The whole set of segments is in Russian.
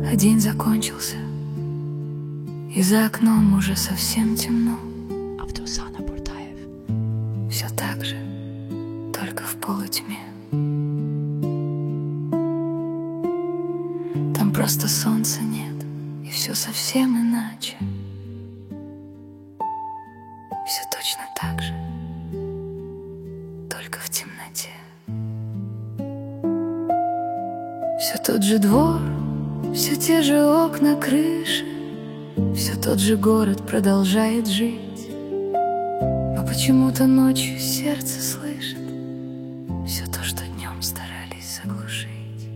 А день закончился, и за окном уже совсем темно. Все так же, только в полутьме. Там просто солнца нет, и все совсем иначе. Все точно так же, только в темноте. Все тот же двор, все те же окна, крыши, все тот же город продолжает жить. Но почему-то ночью сердце слышит все то, что днем старались заглушить.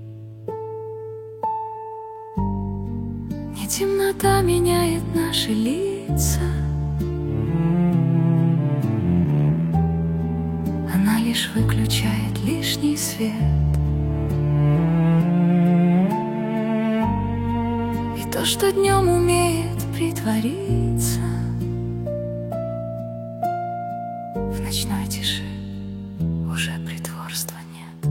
Не темнота меняет наши лица, она лишь выключает лишний свет. И то, что днем умеет притвориться, в ночной тиши уже притворства нет.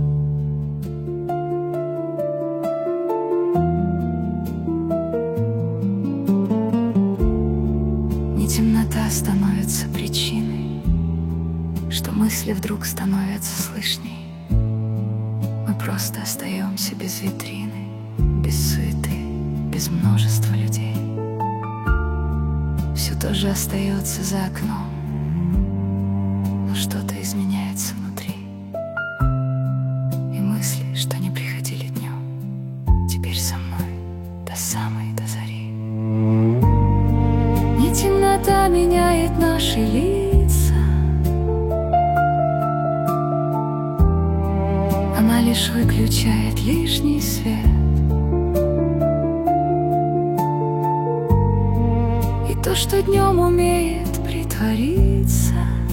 Не темнота становится причиной, что мысли вдруг становятся слышней. Мы просто остаемся без витрины, без суеты, без множества людей. Все тоже остается за окном, но что-то изменяется внутри. И мысли, что не приходили днем, теперь со мной до самой до зари. Не темнота меняет наши лица, она лишь выключает лишний свет. И то, что днем умеет притвориться,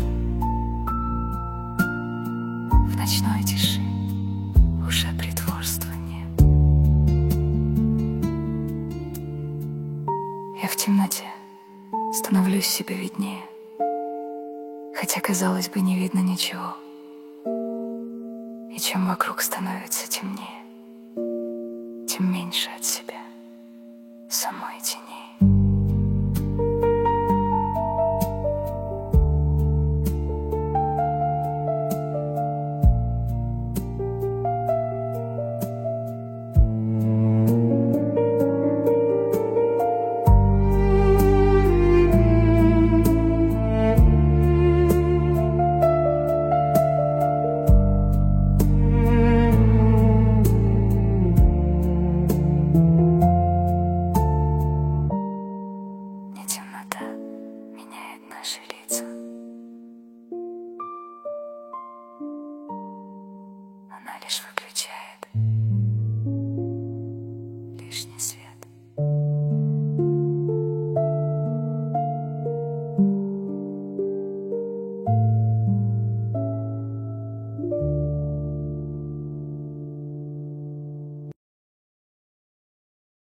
в ночной тиши уже притворства нет. Я в темноте становлюсь себе виднее, хотя, казалось бы, не видно ничего. И чем вокруг становится темнее, тем меньше от себя.